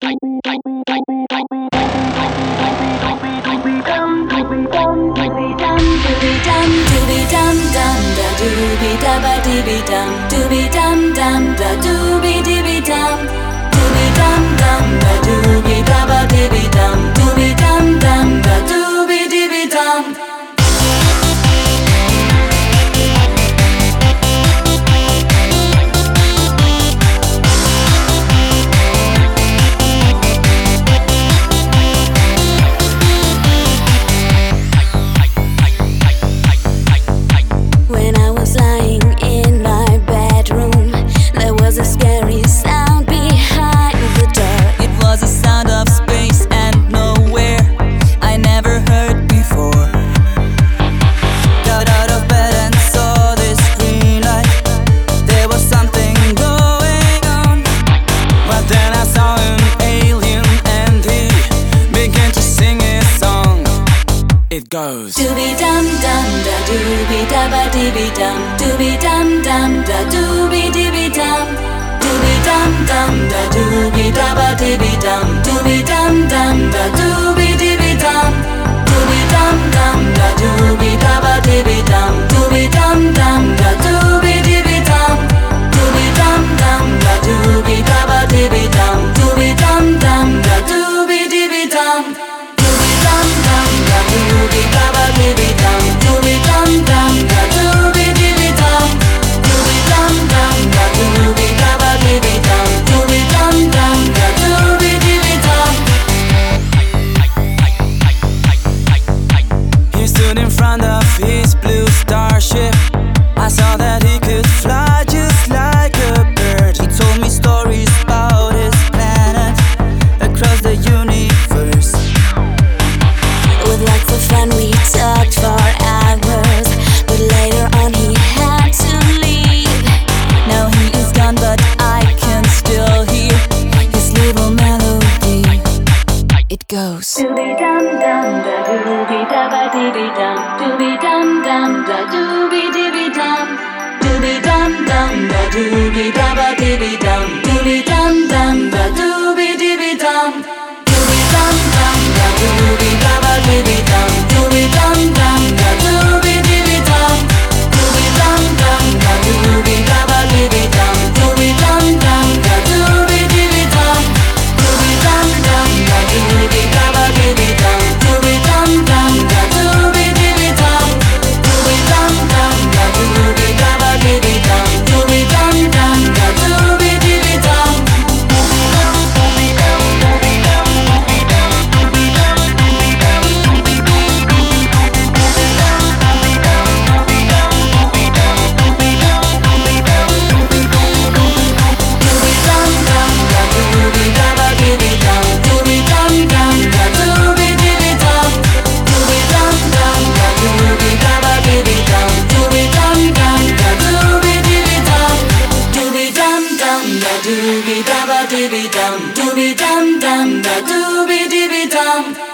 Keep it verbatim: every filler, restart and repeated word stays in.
Goes dooby dum dum da dooby da ba dooby dum dooby dum dum da dooby dooby dum dooby dum dum da dooby da ba dooby dum dooby dum dum da dooby dooby dum dooby dum dum da dooby da ba dooby dum dooby dum dum da dooby dooby dum dooby dum dum da dooby da ba dooby dum dooby dum dum da dooby dooby dum dooby dum dum da dooby da ba dooby dum dooby dum dum da dooby dooby dum dooby dum dum da dooby da ba dooby dum dooby dum dum da dooby dooby dum. He stood in front of his blue starship. I saw that he could fly just like a bird. He told me stories about his planet across the universe. With lots of fun we talked for hours, but later on he had to leave. Now he is gone, but I can still hear his little melody. It goes dooby dum dum da dooby da ba dooby dum dooby dum dum da dooby dooby dum dooby dum dum da dooby da ba dooby dum dooby dum dum da dooby dooby dum dooby dum dum da dooby da ba dooby dum dooby dum dum da dooby dooby dum dooby dum dum da dooby da ba dooby dum dooby dum dum da dooby dooby dum dooby dum dum da dooby da ba dooby dum dooby dum dum da dooby dooby dum dooby dum dum da dooby da ba dooby dum dooby dum dum da dooby dooby dum. Dooby dum dum da dooby dum dum da dooby dooby dum.